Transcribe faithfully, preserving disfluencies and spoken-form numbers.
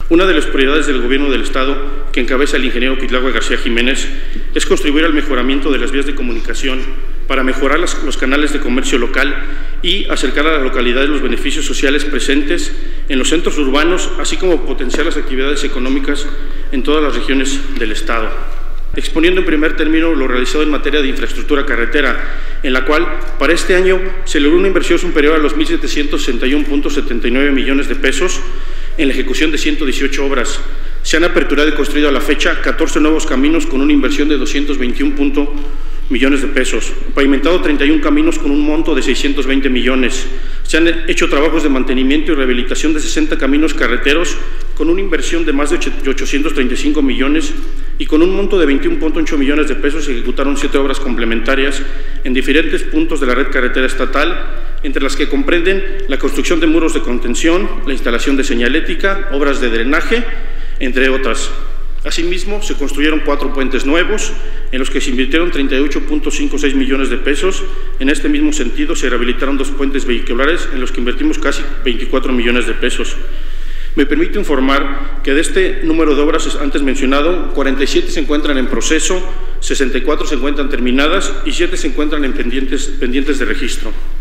Una de las prioridades del Gobierno del Estado, que encabeza el ingeniero Cuitlahua García Jiménez, es contribuir al mejoramiento de las vías de comunicación para mejorar las, los canales de comercio local y acercar a la localidad los beneficios sociales presentes en los centros urbanos, así como potenciar las actividades económicas en todas las regiones del Estado. Exponiendo en primer término lo realizado en materia de infraestructura carretera, en la cual para este año se logró una inversión superior a los mil setecientos sesenta y uno punto setenta y nueve millones de pesos en la ejecución de ciento dieciocho obras. Se han aperturado y construido a la fecha catorce nuevos caminos con una inversión de doscientos veintiún millones de pesos, pavimentado treinta y uno caminos con un monto de seiscientos veinte millones. Se han hecho trabajos de mantenimiento y rehabilitación de sesenta caminos carreteros con una inversión de más de ochocientos treinta y cinco millones y con un monto de veintiuno punto ocho millones de pesos se ejecutaron siete obras complementarias en diferentes puntos de la red carretera estatal, entre las que comprenden la construcción de muros de contención, la instalación de señalética, obras de drenaje, entre otras. Asimismo, se construyeron cuatro puentes nuevos, en los que se invirtieron treinta y ocho punto cincuenta y seis millones de pesos. En este mismo sentido, se rehabilitaron dos puentes vehiculares, en los que invertimos casi veinticuatro millones de pesos. Me permito informar que de este número de obras antes mencionado, cuarenta y siete se encuentran en proceso, sesenta y cuatro se encuentran terminadas y siete se encuentran en pendientes, pendientes de registro.